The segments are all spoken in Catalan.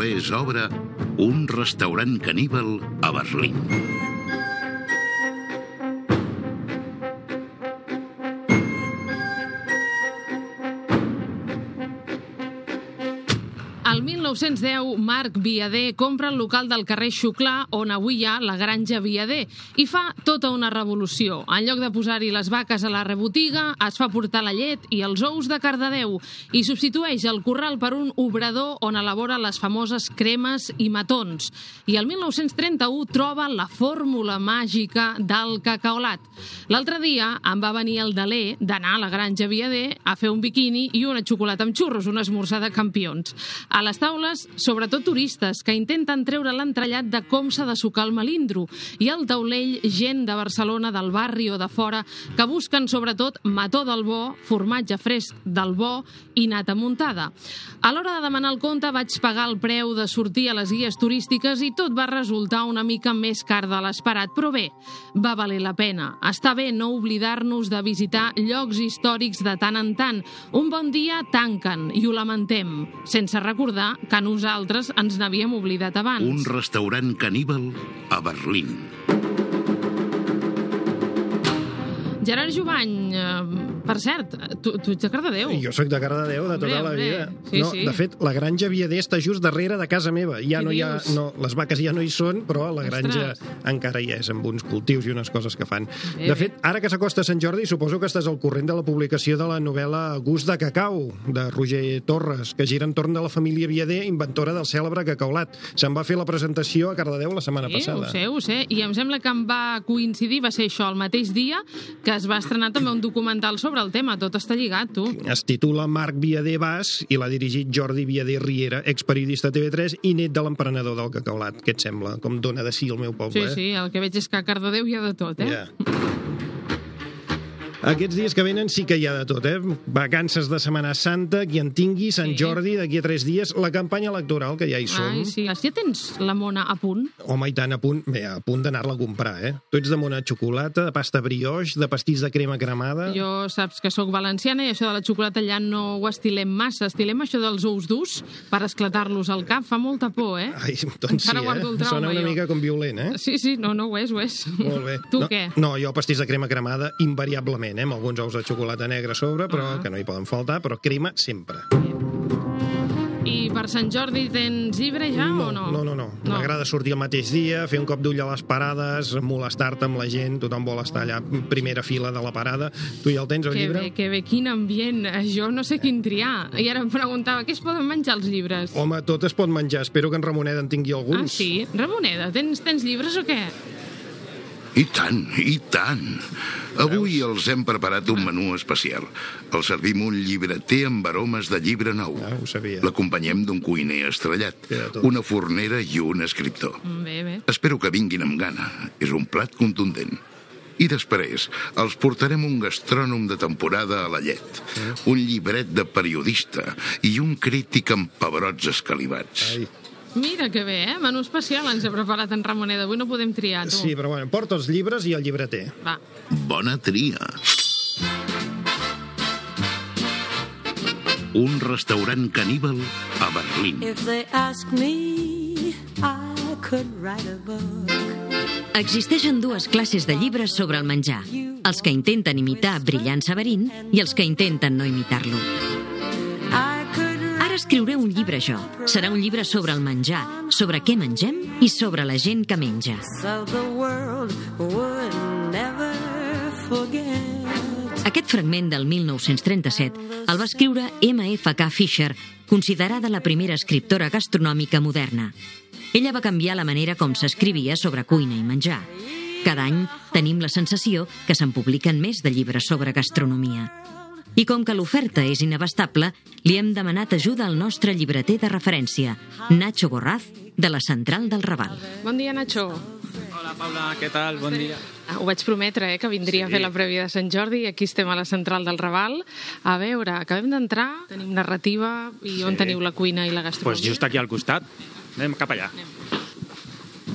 Congolès obre un restaurant caníbal a Berlín. El 1910, Marc Viader compra el local del carrer Xuclà, on avui hi ha la Granja Viader, i fa tota una revolució. En lloc de posar-hi les vaques a la rebotiga, es fa portar la llet i els ous de Cardedeu i substitueix el corral per un obrador on elabora les famoses cremes i matons. I el 1931 troba la fórmula màgica del cacaolat. L'altre dia em va venir el deler d'anar a la Granja Viader a fer un biquini i una xocolata amb xurros, un esmorzar de campions. A les taules, sobretot turistes, que intenten treure l'entrellat de com s'ha de sucar el melindro, i al taulell, gent de Barcelona, del barri o de fora, que busquen sobretot mató del bo, formatge fresc del bo i nata muntada. A l'hora de demanar el compte vaig pagar el preu de sortir a les guies turístiques i tot va resultar una mica més car de l'esperat, però bé, va valer la pena. Està bé no oblidar-nos de visitar llocs històrics de tant en tant. Un bon dia tanquen i ho lamentem, sense recordar que nosaltres ens n'havíem oblidat abans. Un restaurant caníbal a Berlín. Gerard Jubany, per cert, tu ets de Cardedeu. Jo sóc de Cardedeu de tota la vida. Sí, sí. De fet, la Granja Viader està just darrere de casa meva. Ja no hi ha, les vaques ja no hi són, però la granja encara hi és, amb uns cultius i unes coses que fan. De fet, ara que s'acosta Sant Jordi, suposo que estàs al corrent de la publicació de la novel·la Gust de cacau, de Roger Torres, que gira entorn de la família Viader, inventora del cèlebre cacaolat. Se'n va fer la presentació a Cardedeu la setmana passada. Ho sé. I em sembla que em va coincidir, va ser això, el mateix dia que es va estrenar també un documental sobre el tema. Tot està lligat, tu. Es titula Marc Viader Bas i l'ha dirigit Jordi Viader Riera, experiodista TV3 i net de l'emprenedor del cacaolat. Què et sembla? Com dona de si el meu poble, Sí, el que veig és que a Cardedeu hi ha de tot, Ja. Aquests dies que venen sí que hi ha de tot, Vacances de Setmana Santa, qui en tingui, Sant Jordi, d'aquí a 3 dies, la campanya electoral, que ja hi som. Ai, sí. Ja tens la mona a punt? Home, i tant, a punt d'anar-la a comprar, Tu ets de mona de xocolata, de pasta brioix, de pastís de crema cremada... Jo saps que sóc valenciana i això de la xocolata allà no ho estilem massa. Estilem això dels ous durs per esclatar-los al cap. Fa molta por, Ai, doncs encara guardo el trauma, Sona una mica com violent, Sí, no ho és, ho és. Molt bé. Tu què? No, jo pastís de crema cremada invariablement, amb alguns ous de xocolata negra a sobre, però que no hi poden faltar, però crema sempre. I per Sant Jordi tens llibre ja o no? No. M'agrada sortir el mateix dia, fer un cop d'ull a les parades, molestar-te amb la gent, tothom vol estar allà en primera fila de la parada. Tu ja el tens, el llibre? Que bé, quin ambient. Jo no sé quin triar. I ara em preguntava, què es poden menjar els llibres? Home, tot es pot menjar. Espero que en Ramoneda en tingui alguns. Ah, sí? Ramoneda, tens llibres o què? I tant. Avui els hem preparat un menú especial. El servim un llibreter amb aromes de llibre nou. Ho sabia. L'acompanyem d'un cuiner estrellat, una fornera i un escriptor. Bé. Espero que vinguin amb gana. És un plat contundent. I després els portarem un gastrònom de temporada a la llet, un llibret de periodista i un crític amb pebrots escalivats. Mira que bé, menú especial ens ha preparat en Ramoneda. Avui no podem triar, tu. Sí, però bueno, porta els llibres i el llibreter. Va. Bona tria. Un restaurant caníbal a Berlín. If they ask me, I could write a book. Existeixen dues classes de llibres sobre el menjar. Els que intenten imitar Brillant Severín i els que intenten no imitar-lo. Ara escriuré un llibre jo. Serà un llibre sobre el menjar, sobre què mengem i sobre la gent que menja. Aquest fragment del 1937 el va escriure M.F.K. Fisher, considerada la primera escriptora gastronòmica moderna. Ella va canviar la manera com s'escrivia sobre cuina i menjar. Cada any tenim la sensació que se'n publiquen més de llibres sobre gastronomia. I com que l'oferta és inabastable, li hem demanat ajuda al nostre llibreter de referència, Nacho Gorraz, de la Central del Raval. Bon dia, Nacho. Hola, Paula, què tal? Bon dia. Ho vaig prometre, que vindria a fer la prèvia de Sant Jordi i aquí estem a la Central del Raval. A veure, acabem d'entrar, tenim narrativa i on teniu la cuina i la gastronomia? Pues just aquí al costat. Anem cap allà.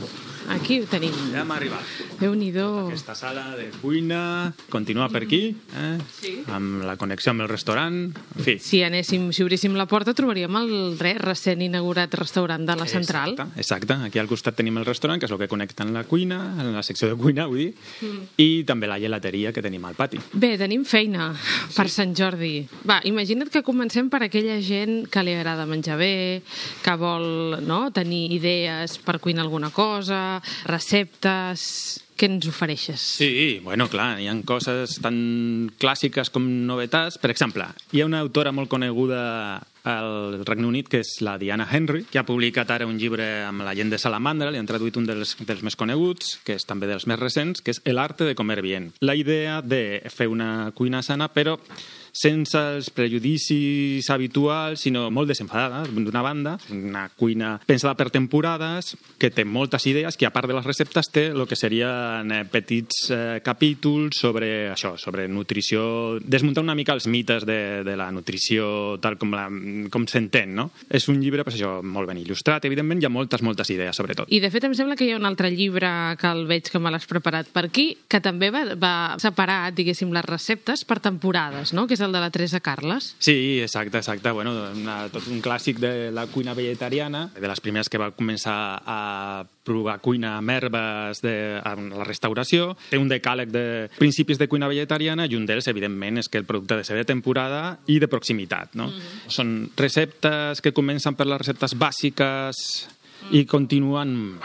aquí ho tenim. Ja hem arribat. Déu-n'hi-do. Aquesta sala de cuina continua per aquí, Sí. amb la connexió amb el restaurant. En fi, Si obríssim la porta, trobaríem el recent inaugurat restaurant de la Central. Exacte. Aquí al costat tenim el restaurant, que és el que connecta amb la cuina, en la secció de cuina, vull dir, i també la gelateria que tenim al pati. Bé, tenim feina per Sant Jordi. Va, imagina't que comencem per aquella gent que li agrada menjar bé, que vol tenir idees per cuinar alguna cosa, receptes... Què ens ofereixes? Sí, bueno, clar, hi ha coses tan clàssiques com novetats. Per exemple, hi ha una autora molt coneguda al Regne Unit, que és la Diana Henry, que ha publicat ara un llibre amb la gent de Salamandra, li han traduït un dels més coneguts, que és també dels més recents, que és El arte de comer bien. La idea de fer una cuina sana, però sense els prejudicis habituals, sinó molt desenfadada, d'una banda, una cuina pensada per temporades, que té moltes idees, que a part de les receptes té el que serien petits capítols sobre això, sobre nutrició, desmuntar una mica els mites de la nutrició tal com s'entén, no? És un llibre, pues això, molt ben il·lustrat, evidentment, hi ha moltes idees, sobretot. I, de fet, em sembla que hi ha un altre llibre que el veig que me l'has preparat per aquí, que també va separar, diguéssim, les receptes per temporades, no?, que és el de la Teresa Carles. Sí, exacte. Bueno, tot un clàssic de la cuina vegetariana, de les primeres que va començar a provar cuina amb herbes a la restauració. Té un decàleg de principis de cuina vegetariana i un d'ells, evidentment, és que el producte ha de ser de temporada i de proximitat, no? Són receptes que comencen per les receptes bàsiques i continuen...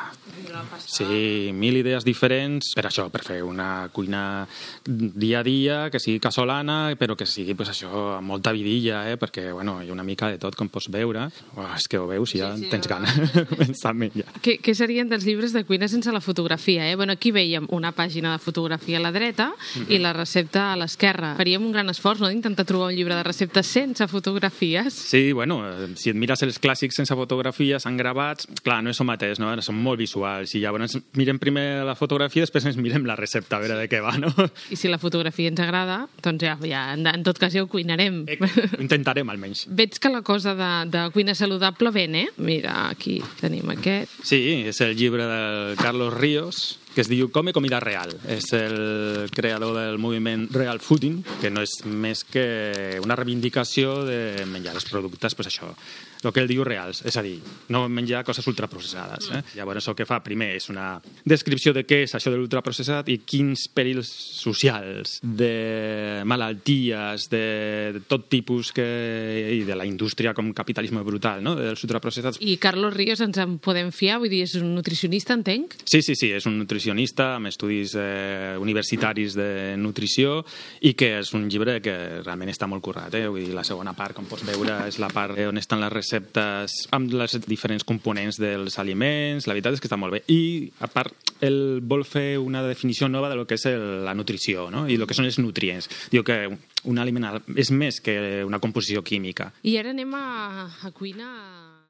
Sí, 1000 idees diferents per això, per fer una cuina dia a dia, que sigui casolana, però que sigui, pues, això, amb molta vidilla, perquè, bueno, hi ha una mica de tot, com pots veure. És que ho veus i ja tens gana de pensar en ella. Què serien dels llibres de cuina sense la fotografia, Bueno, aquí veiem una pàgina de fotografia a la dreta i la recepta a l'esquerra. Faríem un gran esforç, no?, d'intentar trobar un llibre de receptes sense fotografies. Sí, bueno, si et mires els clàssics sense fotografies, en gravats, clar, no és el mateix, no? Són molt visuals i llavors mirem primer la fotografia, després ens mirem la recepta, a veure de què va, no? I si la fotografia ens agrada, doncs ja en tot cas ja ho cuinarem. Ho intentarem, almenys. Veig que la cosa de cuina saludable ven, Mira, aquí tenim aquest. Sí, és el llibre del Carlos Ríos, que es diu Come comida real. És el creador del moviment Real Fooding, que no és més que una reivindicació de menjar els productes, pues això, el que ell diu reals, és a dir, no menjar coses ultraprocessades. Llavors, el que fa primer és una descripció de què és això de l'ultraprocessat i quins perills socials, de malalties, de tot tipus i de la indústria com capitalisme brutal, no?, dels ultraprocessats. I Carlos Ríos ens en podem fiar? Vull dir, és un nutricionista, entenc? Sí, és un nutricionista amb estudis universitaris de nutrició i que és un llibre que realment està molt currat. Vull dir, la segona part, com pots veure, és la part on estan les receptes amb les diferents components dels aliments. La veritat és que està molt bé. I, a part, ell vol fer una definició nova de lo que és la nutrició, no?, i el que són els nutrients. Diu que un aliment és més que una composició química. I ara anem a cuinar...